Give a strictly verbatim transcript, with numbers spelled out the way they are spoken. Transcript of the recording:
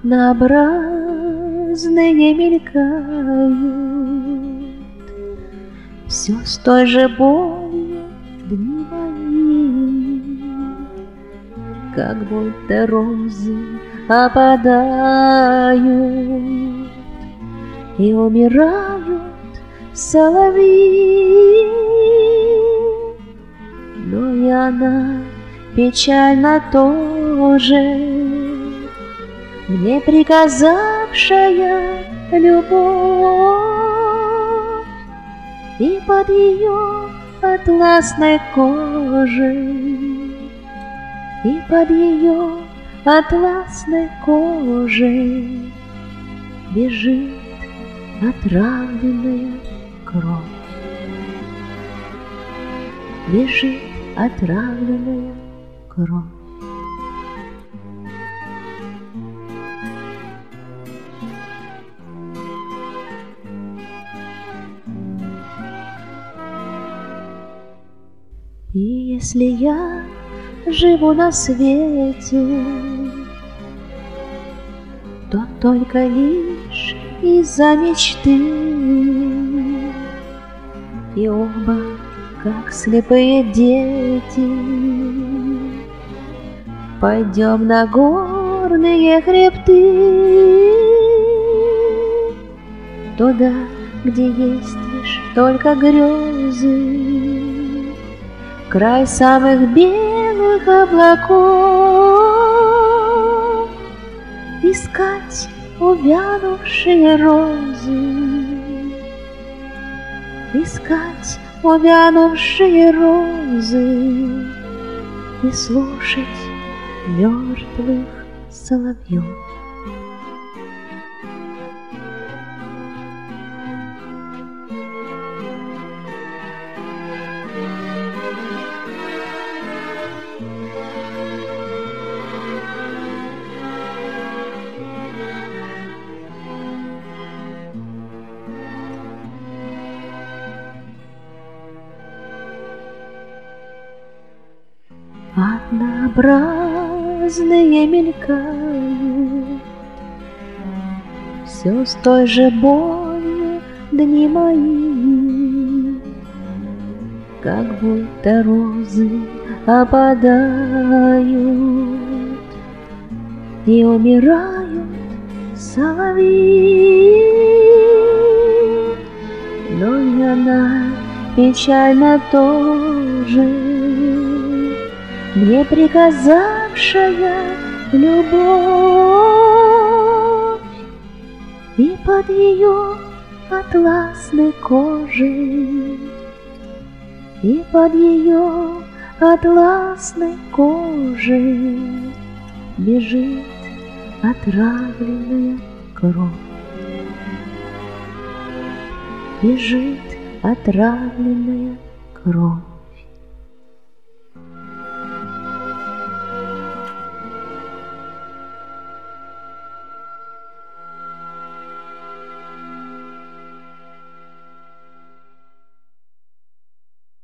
однообразные мелькают, все с той же болью дни мои, как будто розы опадают и умирают соловьи. Но и она печально тоже, мне приказавшая любовь, и под ее атласной кожей, и под ее атласной кожей бежит отравленная кровь, бежит отравленная кровь. И если я живу на свете, то только лишь из-за мечты, и оба, как слепые дети, пойдем на горные хребты, туда, где есть лишь только грезы, край самых белых облаков, искать увянувшие розы, искать увянувшие розы и слушать мертвых соловьев. Однообразные мелькают, все с той же болью дни мои, как будто розы опадают и умирают соловьи. Но и она печально тоже, мне приказавшая любовь, и под ее атласной кожей, и под ее атласной кожей бежит отравленная кровь, бежит отравленная кровь.